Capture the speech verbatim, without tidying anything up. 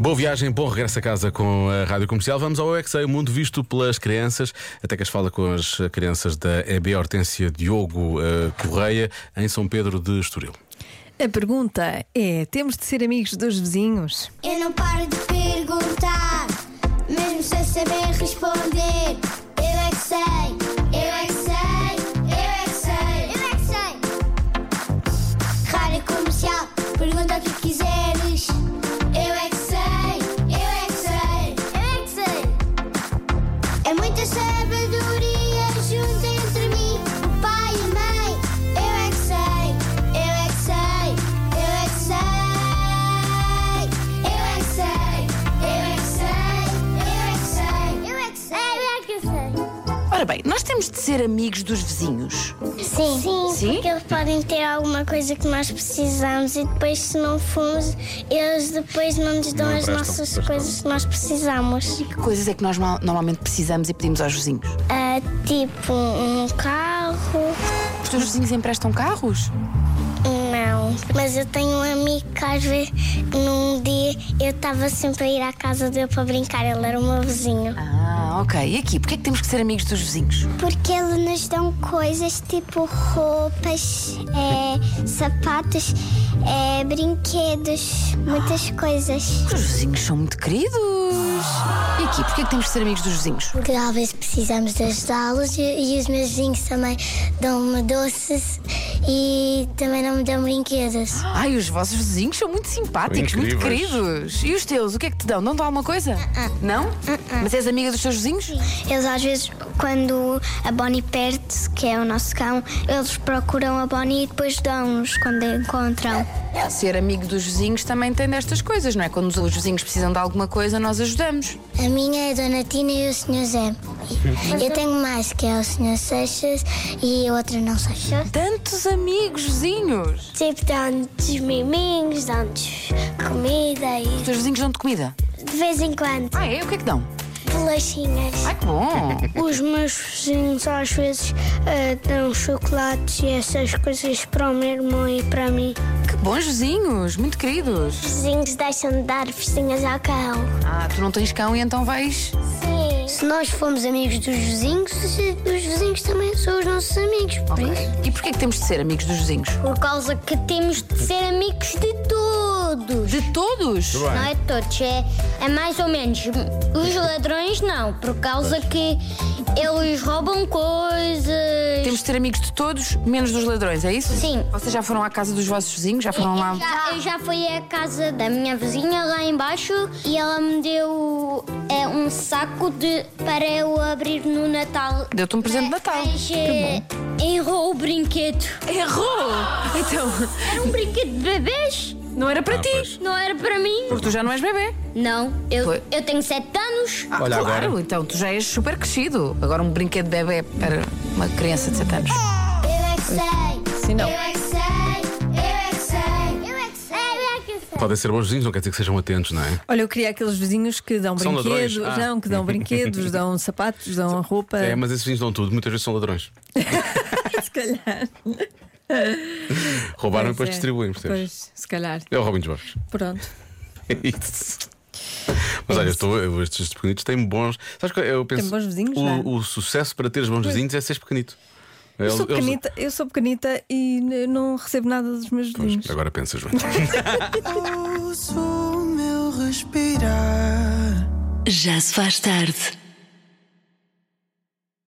Boa viagem, bom regresso a casa com a Rádio Comercial. Vamos ao U X A, o mundo visto pelas crianças. Até que as fala com as crianças da E B Hortência Diogo uh, Correia, em São Pedro de Estoril. A pergunta é: temos de ser amigos dos vizinhos? Eu não paro de perguntar, mesmo sem saber responder. Eu é que sei, eu é que sei, eu é que sei, eu é que sei. Rádio Comercial, pergunta o que quiseres. Eu é que sei, eu é que sei, eu é que sei. É muita sabedoria junto entre mim, o pai e a mãe. Eu é que sei, eu é que sei, eu é que sei. Eu é que sei, eu é que sei, eu é que sei, eu é que sei, eu é que sei. Ora bem, nós temos de ser amigos dos vizinhos. Sim, sim, Sim? porque eles podem ter alguma coisa que nós precisamos e depois, se não formos, eles depois não nos dão Não as emprestam, nossas pois coisas que nós precisamos. Que coisas é que nós mal- normalmente precisamos e pedimos aos vizinhos? Ah, tipo um carro. Os teus vizinhos emprestam carros? Não, mas eu tenho um amigo que às vezes, num dia, eu estava sempre a ir à casa dele para brincar, ele era o meu vizinho. Ah, ok. E aqui, porquê é que temos que ser amigos dos vizinhos? Porque eles nos dão coisas tipo roupas, é, sapatos, é, brinquedos, muitas coisas. Os vizinhos são muito queridos. E aqui, porquê é que temos que ser amigos dos vizinhos? Porque às vezes precisamos de ajudá-los e, e os meus vizinhos também dão-me doces e também não me dão brinquedos. Ai, os vossos vizinhos são muito simpáticos, muito Incríveis. queridos. E os teus, o que é que te dão? Não dão alguma coisa? Não? Mas és amiga dos teus vizinhos? Eles às vezes, quando a Bonnie perde, que é o nosso cão, eles procuram a Bonnie e depois dão-nos quando a encontram. Ser amigo dos vizinhos também tem destas coisas, não é? Quando os vizinhos precisam de alguma coisa, nós ajudamos. A minha é a Dona Tina e o senhor Zé. Eu tenho mais, que é o senhor Seixas e a outra não sei. Tantos amigos vizinhos. Tipo, dão-nos miminhos, dão-nos comida Os e teus vizinhos dão-te comida? de vez em quando Ah, é? O que é que dão? bolachinhas. Ai, que bom. Os meus vizinhos às vezes eh, dão chocolates e essas coisas para o meu irmão e para mim. Que bons vizinhos, muito queridos. Os vizinhos deixam de dar festinhas ao cão. Ah, tu não tens cão e então vais... Sim. Se nós formos amigos dos vizinhos, os vizinhos também são os nossos amigos. Por isso. E porquê é que temos de ser amigos dos vizinhos? Por causa que temos de ser amigos de todos. De todos? Muito bem. Não é todos, é, é mais ou menos. Os ladrões não, por causa que eles roubam coisas. Temos de ser amigos de todos, menos dos ladrões, é isso? Sim. Vocês já foram à casa dos vossos vizinhos? Já foram lá? Já, eu já fui à casa da minha vizinha lá embaixo e ela me deu é, um saco de, para eu abrir no Natal. Deu-te um presente de Natal. Mas Que eh, errou o brinquedo. Errou! Então, Era um brinquedo de bebês, não era para Ah, ti. pois. não era para mim. Porque tu já não és bebê. Não, eu, Foi. eu tenho sete anos. Ah, Olha, claro, agora. então tu já és super crescido. Agora um brinquedo de bebê para uma criança de sete anos. Eu é que sei. Sim, não. Eu é que sei. Eu é que sei. Eu é que sei. Eu é que sei. Podem ser bons vizinhos, não quer dizer que sejam atentos, não é? Olha, eu queria aqueles vizinhos que dão São brinquedos, ladrões. Ah. não, que dão brinquedos, dão sapatos, dão roupa. É, mas esses vizinhos dão tudo, muitas vezes são ladrões. Se calhar. Roubaram e Pois depois é. distribuem, percebes? Pois, se calhar. É o Robin dos Bosques. Pronto. É isso. Mas olha, eu estou, eu, estes pequenitos têm bons. Sabes que eu penso, Têm bons vizinhos, não é? o, o sucesso para teres bons vizinhos é seres pequenito. Eu Eles- sou eles- pequenita, eu sou pequenita e n- não recebo nada dos meus Pois, vizinhos. agora pensas, João. Ouço o meu respirar. Já se faz tarde